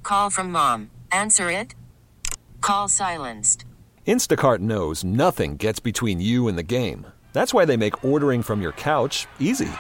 Call from mom. Answer it. Call silenced. Instacart knows nothing gets between you and the game. That's why they make ordering from your couch easy.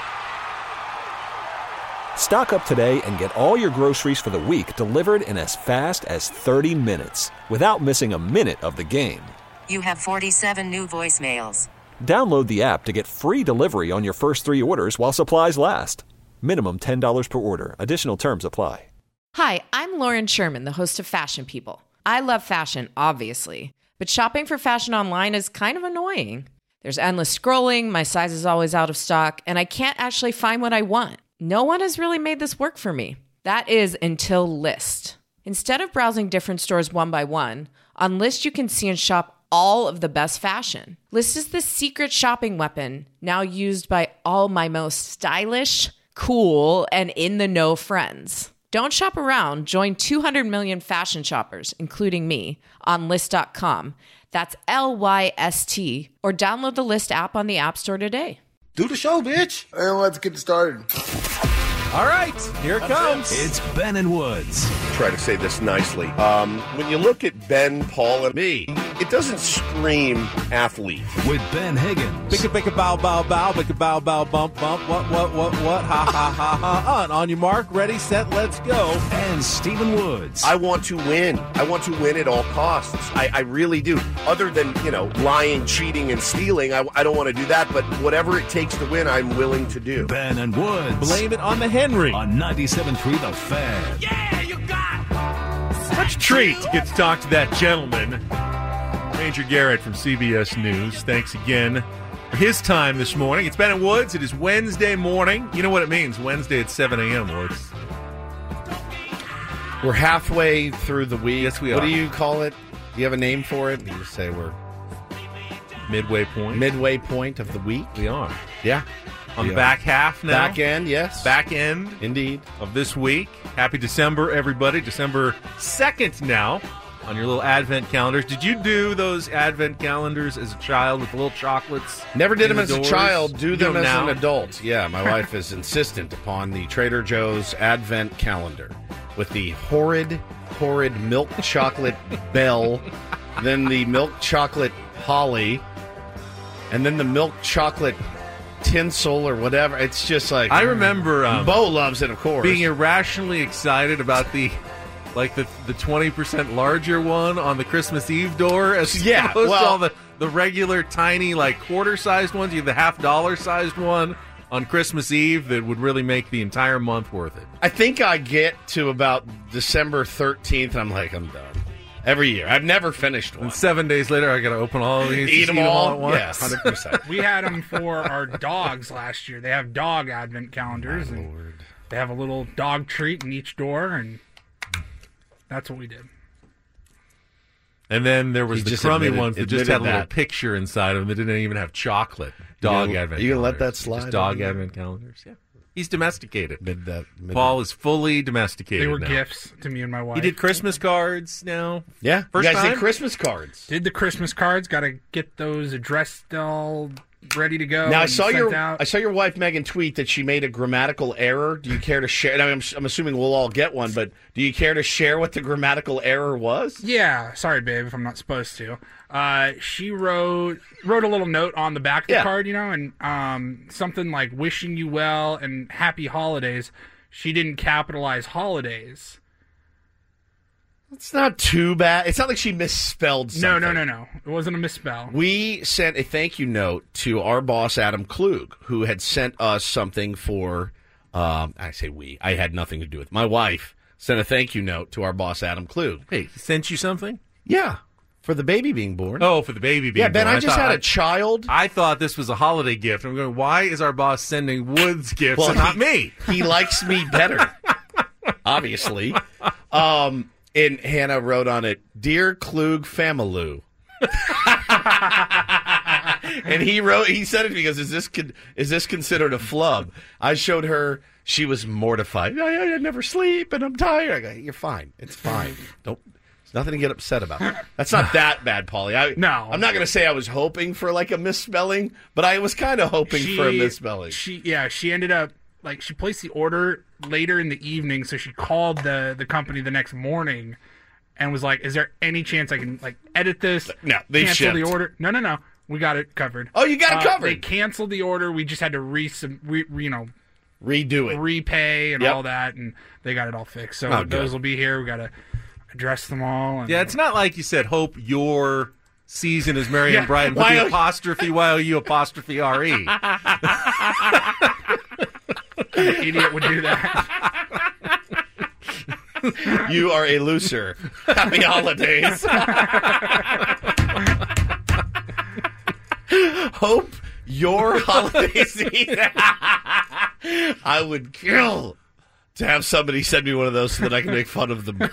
Stock up today and get all your groceries for the week delivered in as fast as 30 minutes without missing a minute of the game. You have 47 new voicemails. Download the app to get free delivery on your first 3 orders while supplies last. Minimum $10 per order. Additional terms apply. Hi, I'm Lauren Sherman, the host of Fashion People. I love fashion, obviously, but shopping for fashion online is kind of annoying. There's endless scrolling, my size is always out of stock, and I can't actually find what I want. No one has really made this work for me. That is until Lyst. Instead of browsing different stores one by one, on Lyst you can see and shop all of the best fashion. Lyst is the secret shopping weapon now used by all my most stylish, cool, and in-the-know friends. Don't shop around. Join 200 million fashion shoppers, including me, on Lyst.com. That's Lyst, or download the Lyst app on the App Store today. Do the show, bitch. And let's get started. All right, here it comes. It's Ben and Woods. Try to say this nicely. When you look at Ben, Paul, and me, it doesn't scream athlete. With Ben Higgins. Bicka bow bow bow, bicka bow bow bump bump. What? Ha ha ha ha. On your mark, ready, set, let's go. And Stephen Woods. I want to win. I want to win at all costs. I really do. Other than, lying, cheating, and stealing, I don't want to do that. But whatever it takes to win, I'm willing to do. Ben and Woods. Blame it on the Henry. On 97.3 The Fan. Yeah, you got Such a treat to get to talk to that gentleman, Ranger Garrett from CBS News. Thanks again for his time this morning. It's Ben and Woods. It is Wednesday morning. You know what it means, Wednesday at 7 a.m., Woods. We're halfway through the week. Yes, we are. What do you call it? Do you have a name for it? You say we're midway point. Midway point of the week? We are. Yeah. On the back half now. Back end, yes. Back end. Indeed. Of this week. Happy December, everybody. December 2nd now on your little Advent calendars. Did you do those Advent calendars as a child with the little chocolates? Never did them as a child. Do them as now? an adult. Yeah, my wife is insistent upon the Trader Joe's Advent calendar with the horrid milk chocolate bell, then the milk chocolate holly, and then the milk chocolate tinsel or whatever. It's just like, I remember Bo loves it, of course, being irrationally excited about the 20% larger one on the Christmas Eve door as opposed to all the regular tiny quarter-sized ones. You have the $50 sized one on Christmas Eve that would really make the entire month worth it. I think I get to about December 13th and I'm like, I'm done. Every year. I've never finished one. And 7 days later, I got to open all of these. Eat them all at once. Yeah, 100%. We had them for our dogs last year. They have dog advent calendars. And they have a little dog treat in each door, and that's what we did. And then there was the crummy ones that just had a little picture inside of them that didn't even have chocolate. Dog advent calendars. You going to let that slide? Just dog advent calendars, yeah. He's domesticated. Mid Paul is fully domesticated. They were now. gifts to me and my wife. He did Christmas cards now. Yeah, First you guys time? did Christmas cards. Did the Christmas cards. Got to get those addressed all ready to go. Now I and saw sent your wife Megan tweet that she made a grammatical error. Do you care to share? I'm assuming we'll all get one, but do you care to share what the grammatical error was? Yeah, sorry, babe, if I'm not supposed to. She wrote a little note on the back of the card, and something like "wishing you well" and "happy holidays." She didn't capitalize holidays. It's not too bad. It's not like she misspelled something. No. It wasn't a misspell. We sent a thank you note to our boss, Adam Klug, who had sent us something for, I say we. I had nothing to do with it. My wife sent a thank you note to our boss, Adam Klug. Hey, he sent you something? Yeah, for the baby being born. Oh, for the baby being born. Yeah, Ben, I just had a child. I thought this was a holiday gift. I'm going, why is our boss sending Woods gifts and not me? He likes me better, obviously. And Hannah wrote on it, "Dear Klug Familoo." And he said it because is this considered a flub? I showed her. She was mortified. I never sleep and I'm tired. I go, you're fine. It's fine. There's nothing to get upset about. That's not that bad, Paulie. No. I'm not going to say I was hoping for a misspelling, but I was kind of hoping for a misspelling. She ended up she placed the order later in the evening, so she called the company the next morning and was like, "Is there any chance I can edit this? No, they cancel the shipped. order." No. We got it covered. Oh, you got it covered. They canceled the order. We just had to redo it, repay and all that, and they got it all fixed. So those will be here. We got to address them all. And, yeah, it's not like you said, hope your season is merry and bright, and put the apostrophe YOU''RE. An idiot would do that. You are a loser. Happy holidays. Hope your holiday season. I would kill to have somebody send me one of those so that I can make fun of them.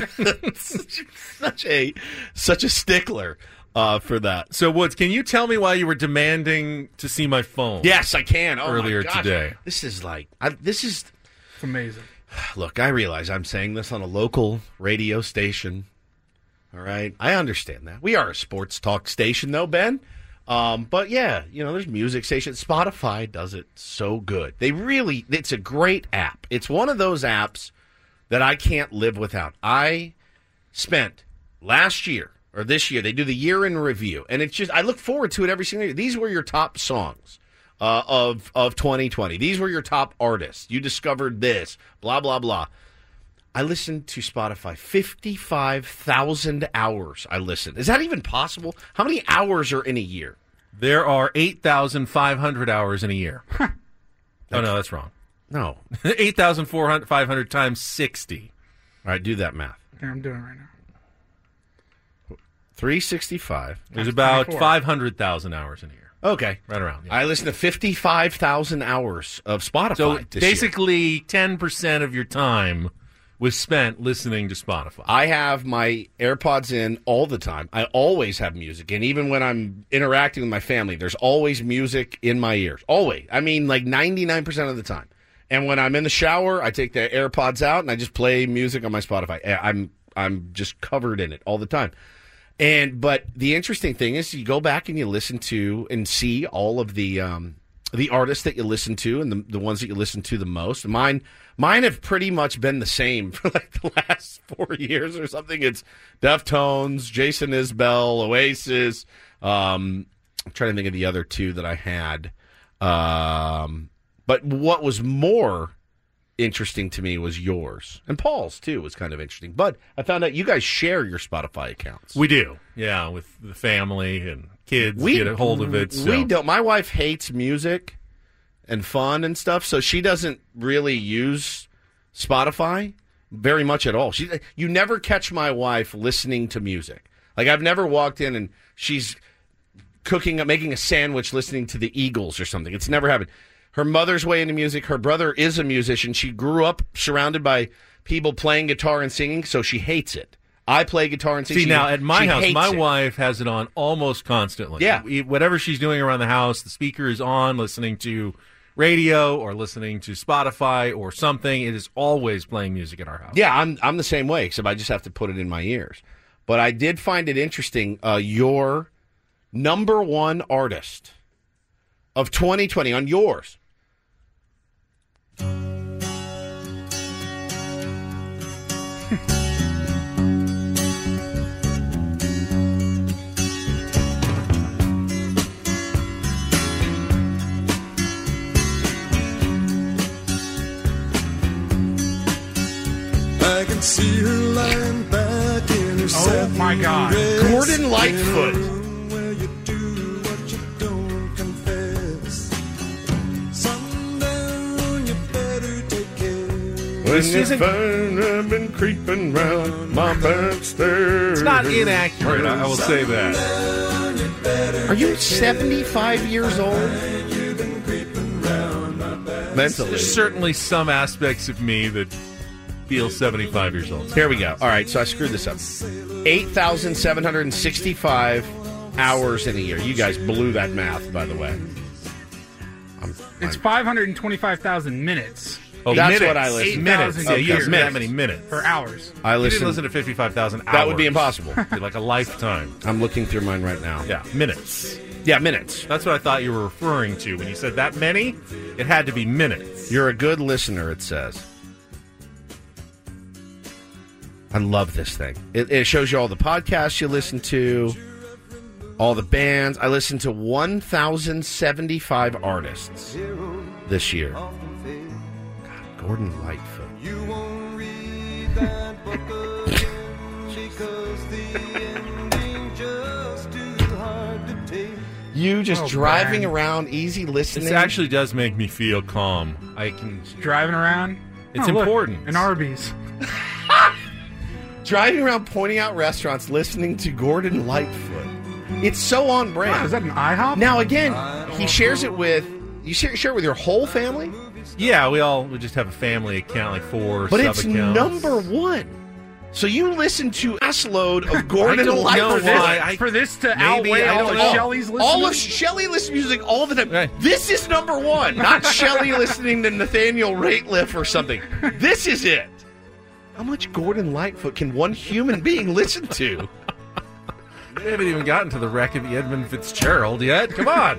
Such a stickler for that. So, Woods, can you tell me why you were demanding to see my phone? Yes, I can. Earlier today. This is It's amazing. Look, I realize I'm saying this on a local radio station. All right, I understand that. We are a sports talk station, though, Ben. But yeah, there's music stations. Spotify does it so good. It's a great app. It's one of those apps that I can't live without. I spent last year or this year, they do the year in review, and it's just, I look forward to it every single year. These were your top songs of 2020. These were your top artists. You discovered this, blah, blah, blah. I listened to Spotify 55,000 hours. I listened. Is that even possible? How many hours are in a year? There are 8,500 hours in a year. Oh, no, that's wrong. No. 8,500 times 60. All right, do that math. Yeah, I'm doing it right now. 365. There's about 500,000 hours in a year. Okay. Right around. Yeah. I listened to 55,000 hours of Spotify So this basically year. 10% of your time was spent listening to Spotify. I have my AirPods in all the time. I always have music. And even when I'm interacting with my family, there's always music in my ears. Always. I mean, like 99% of the time. And when I'm in the shower, I take the AirPods out and I just play music on my Spotify. I'm just covered in it all the time. But the interesting thing is you go back and you listen to and see all of the artists that you listen to and the ones that you listen to the most. Mine have pretty much been the same for like the last 4 years or something. It's Deftones, Jason Isbell, Oasis. I'm trying to think of the other two that I had. But what was more interesting to me was yours. And Paul's, too, was kind of interesting. But I found out you guys share your Spotify accounts. We do. Yeah, with the family and kids get a hold of it. So. We don't. My wife hates music and fun and stuff, so she doesn't really use Spotify very much at all. You never catch my wife listening to music. Like, I've never walked in and she's making a sandwich listening to the Eagles or something. It's never happened. Her mother's way into music. Her brother is a musician. She grew up surrounded by people playing guitar and singing, so she hates it. I play guitar and sing. See, now, at my house, my wife has it on almost constantly. Yeah. Whatever she's doing around the house, the speaker is on, listening to radio or listening to Spotify or something. It is always playing music in our house. Yeah, I'm the same way, except I just have to put it in my ears. But I did find it interesting, your number one artist of 2020 on yours. I can see her lying back in her Oh my God. Gordon Lightfoot. Where you do what you don't confess. Sundown, you better take care. This isn't... I've been creeping round my back stairs. It's not inaccurate, I will say that. Are you 75 years old? Mentally. There's certainly some aspects of me that feel 75 years old. Here we go. All right, so I screwed this up. 8,765 hours in a year. You guys blew that math, by the way. It's 525,000 minutes. Oh, that's minutes. what I listen. Minutes. Yeah, you minutes. that many minutes. For hours. I You didn't listen to 55,000 hours. That would be impossible. It'd be like a lifetime. I'm looking through mine right now. Yeah, minutes. Yeah, minutes. That's what I thought you were referring to. When you said that many, it had to be minutes. You're a good listener, it says. I love this thing. It shows you all the podcasts you listen to, all the bands. I listened to 1,075 artists this year. God, Gordon Lightfoot. You won't read that book again because the ending just too hard to take. You just driving around, easy listening. This actually does make me feel calm. I can Driving around? It's look, important. an Arby's. Driving around, pointing out restaurants, listening to Gordon Lightfoot. It's so on brand. Wow, is that an IHOP? Now, again, he shares it with... You share it with your whole family? Yeah, we just have a family account, like 4 But it's sub-accounts. number one. So you listen to a load of Gordon Lightfoot. For this to outweigh all of Shelley's listening? All of Shelley listens to music all the time. Right. This is number one. Not Shelley listening to Nathaniel Rateliff or something. This is it. How much Gordon Lightfoot can one human being listen to? We haven't even gotten to the wreck of Edmund Fitzgerald yet. Come on.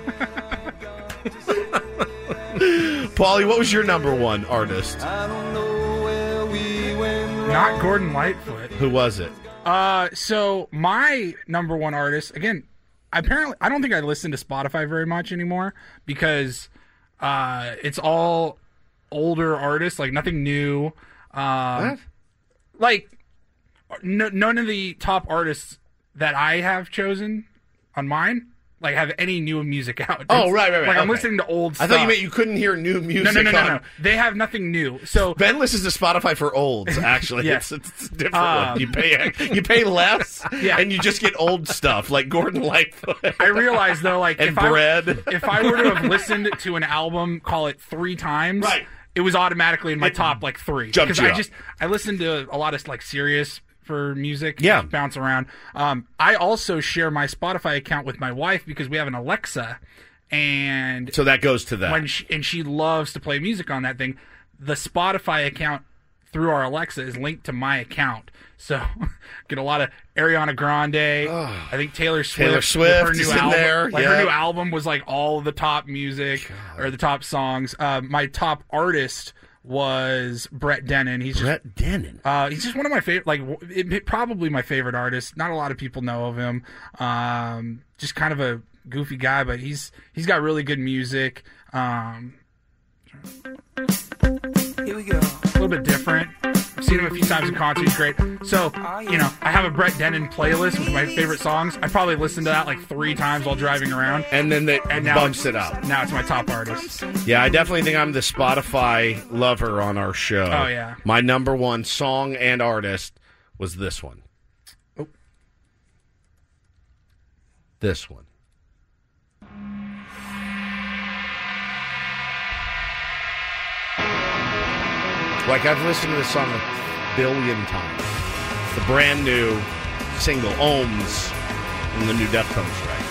Paulie, what was your number one artist? I don't know where we went wrong. Not Gordon Lightfoot. Who was it? So my number one artist, again, apparently, I don't think I listen to Spotify very much anymore because it's all older artists, like nothing new. What? Like, none of the top artists that I have chosen on mine, like, have any new music out. Oh, right. Like, I'm listening to old stuff. I thought you meant you couldn't hear new music. No. They have nothing new. So Ben listens to Spotify for olds, actually. Yes. It's a different one. You pay less, and you just get old stuff, like Gordon Lightfoot. I realize, though, like, and bread. If I were to have listened to an album, call it 3 times, right, it was automatically in my top, like, 3. Because I listened to a lot of, like, serious for music. Yeah. Bounce around. I also share my Spotify account with my wife because we have an Alexa, and so that goes to that. She loves to play music on that thing. The Spotify account through our Alexa is linked to my account. So get a lot of Ariana Grande. I think Taylor Swift. Her new is album, in there. Like her new album was like all the top music or the top songs. My top artist was Brett Dennen. He's just one of my favorite. Like probably my favorite artist. Not a lot of people know of him. Just kind of a goofy guy, but he's got really good music. Here we go. A little bit different. I've seen him a few times in concert. He's great. So, I have a Brett Dennen playlist with my favorite songs. I probably listened to that like 3 times while driving around. And then now bumps it up. Now it's my top artist. Yeah, I definitely think I'm the Spotify lover on our show. Oh, yeah. My number one song and artist was this one. Oh. This one. Like, I've listened to this song a billion times. The brand new single, Ohms, from the new Deftones record.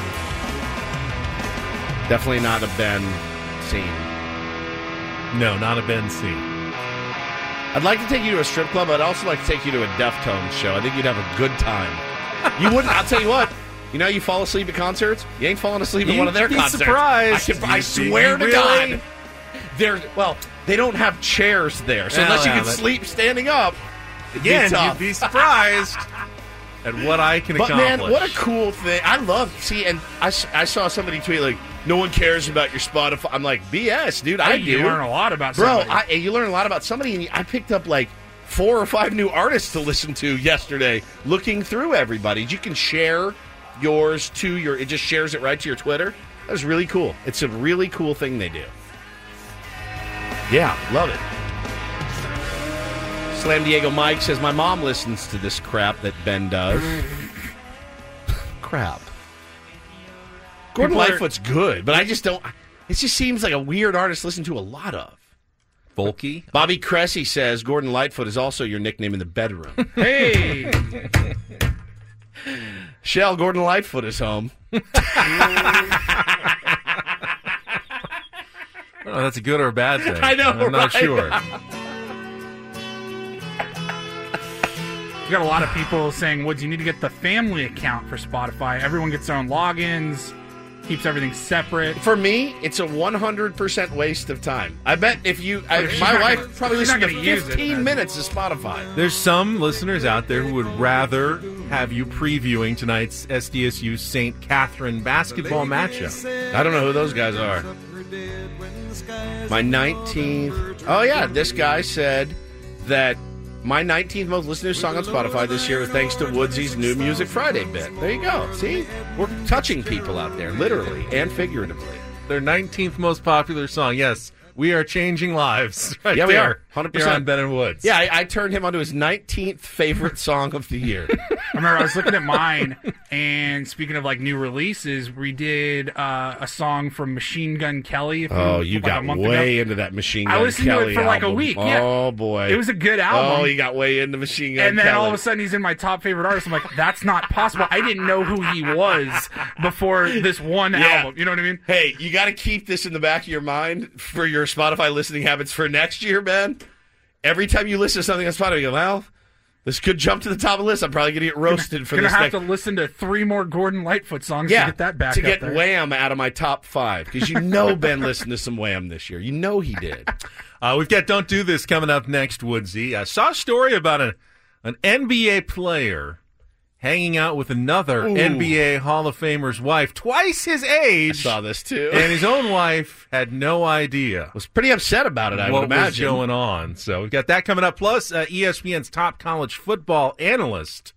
Definitely not a Ben scene. No, not a Ben scene. I'd like to take you to a strip club. I'd also like to take you to a Deftones show. I think you'd have a good time. You wouldn't. I'll tell you what. You know, you fall asleep at concerts. You ain't falling asleep at one of their concerts. Surprised. I swear to God. They don't have chairs there, so unless you can sleep standing up, you'd be surprised at what I can accomplish. But man, what a cool thing! I saw somebody tweet like, "No one cares about your Spotify." I'm like, BS, dude. I do. You learn a lot about somebody. You learn a lot about somebody, and I picked up like 4 or 5 new artists to listen to yesterday. Looking through everybody, you can share yours to your. It just shares it right to your Twitter. That was really cool. It's a really cool thing they do. Yeah, love it. Slam Diego Mike says, my mom listens to this crap that Ben does. Crap. Gordon Lightfoot's good, but I just don't... It just seems like a weird artist to listen to a lot of. Folky. Bobby Cressy says, Gordon Lightfoot is also your nickname in the bedroom. Hey! Shell, Gordon Lightfoot is home. Oh, that's a good or a bad thing. I know, I'm not sure. You got a lot of people saying, Woods, you need to get the family account for Spotify. Everyone gets their own logins. keeps everything separate. For me, it's a 100% waste of time. I bet if my wife probably she's not listened to gonna use it, 15 minutes of Spotify. There's some listeners out there who would rather have you previewing tonight's SDSU St. Catherine basketball matchup. I don't know who those guys are. My 19th. Oh, yeah. This guy said that my 19th most listened to song on Spotify this year was thanks to Woodsy's new Music Friday bit. There you go. See? We're touching people out there, literally and figuratively. Their 19th most popular song. Yes, we are changing lives. Right yeah, we there. are. 100%. Here on Ben and Woods. Yeah, I turned him onto his 19th favorite song of the year. I remember I was looking at mine, and speaking of like new releases, we did a song from Machine Gun Kelly. You like got way into that Machine Gun Kelly. I listened to it for like a week. Yeah. Oh boy, it was a good album. Oh, you got way into Machine Gun Kelly. And then all of a sudden he's in my top favorite artist. I'm like, that's not possible. I didn't know who he was before this one album. You know what I mean? Hey, you got to keep this in the back of your mind for your Spotify listening habits for next year, man. Every time you listen to something on Spotify, you go, well, this could jump to the top of the list. I'm probably going to get roasted for this. Gonna have to listen to 3 more Gordon Lightfoot songs to get that back to up get there. Wham out of my top 5 because you know Ben listened to some Wham this year. You know he did. We've got Don't Do This coming up next, Woodsy. I saw a story about an NBA player hanging out with another NBA Hall of Famer's wife, twice his age. I saw this too. And his own wife had no idea. Was pretty upset about it, I would imagine. What was going on. So we've got that coming up. Plus, ESPN's top college football analyst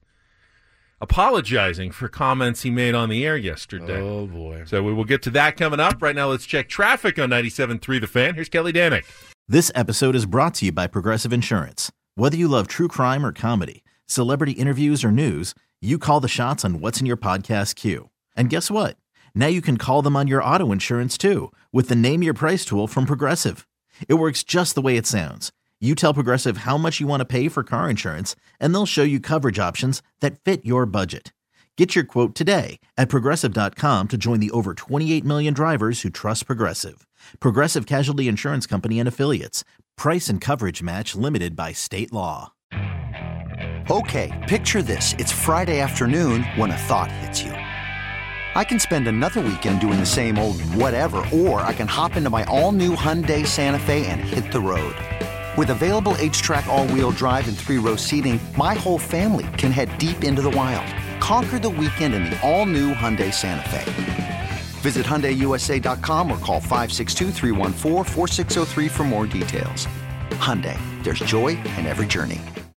apologizing for comments he made on the air yesterday. Oh, boy. So we will get to that coming up. Right now, let's check traffic on 97.3 The Fan. Here's Kelly Danick. This episode is brought to you by Progressive Insurance. Whether you love true crime or comedy, celebrity interviews or news, you call the shots on what's in your podcast queue. And guess what? Now you can call them on your auto insurance too with the Name Your Price tool from Progressive. It works just the way it sounds. You tell Progressive how much you want to pay for car insurance, and they'll show you coverage options that fit your budget. Get your quote today at Progressive.com to join the over 28 million drivers who trust Progressive. Progressive Casualty Insurance Company and Affiliates. Price and coverage match limited by state law. Okay, picture this. It's Friday afternoon when a thought hits you. I can spend another weekend doing the same old whatever, or I can hop into my all-new Hyundai Santa Fe and hit the road. With available H-Track all-wheel drive and 3-row seating, my whole family can head deep into the wild. Conquer the weekend in the all-new Hyundai Santa Fe. Visit HyundaiUSA.com or call 562-314-4603 for more details. Hyundai, there's joy in every journey.